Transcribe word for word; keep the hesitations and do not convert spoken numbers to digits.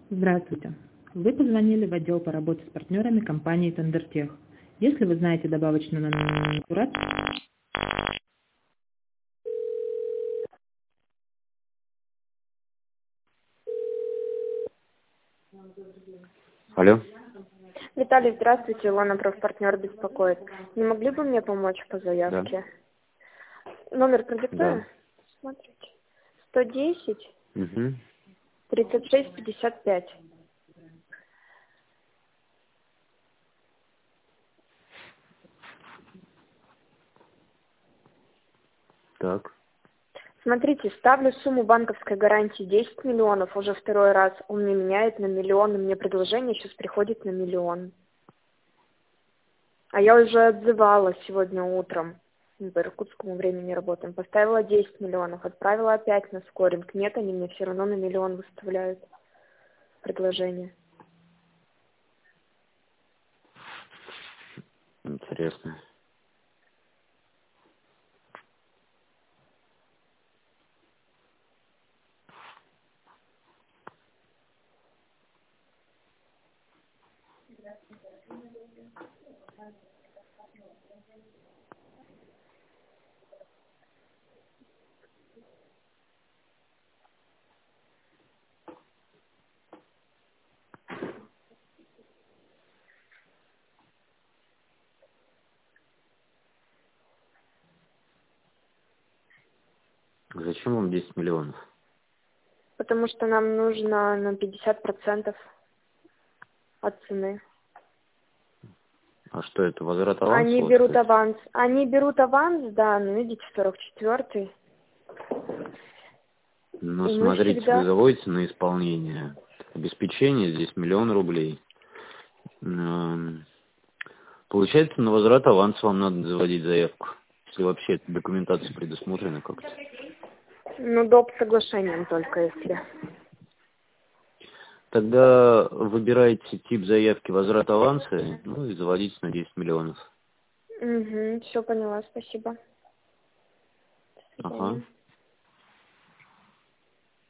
Здравствуйте. Вы позвонили в отдел по работе с партнерами компании Тендертех. Если вы знаете добавочную номер аккурат... Алло. Виталий, здравствуйте, Илона, профпартнер беспокоит. Не могли бы мне помочь по заявке? Да. Номер продиктую? Да. Смотрите. сто десять, Угу. тридцать шесть, пятьдесят пять. Так. Смотрите, ставлю сумму банковской гарантии десять миллионов, уже второй раз. Он мне меняет на миллион, и мне предложение сейчас приходит на миллион. А я уже отзывала сегодня утром. По иркутскому времени работаем. Поставила десять миллионов, отправила опять на скоринг. Нет, они мне все равно на миллион выставляют предложение. Интересно. Зачем вам десять миллионов? Потому что нам нужно на пятьдесят процентов от цены. А что это, возврат аванса? Они вот берут это? аванс. Они берут аванс, да, ну видите, сорок четвёртый. Ну, И мы смотрите, всегда... вы заводите на исполнение. Обеспечение здесь миллион рублей. Эм, Получается, на возврат аванса вам надо заводить заявку. Если вообще эта документация предусмотрена как-то. Ну, доп. Соглашением только, если. Тогда выбирайте тип заявки возврат аванса, ну и заводите на десять миллионов. Угу, все поняла, спасибо. До Ага. свидания.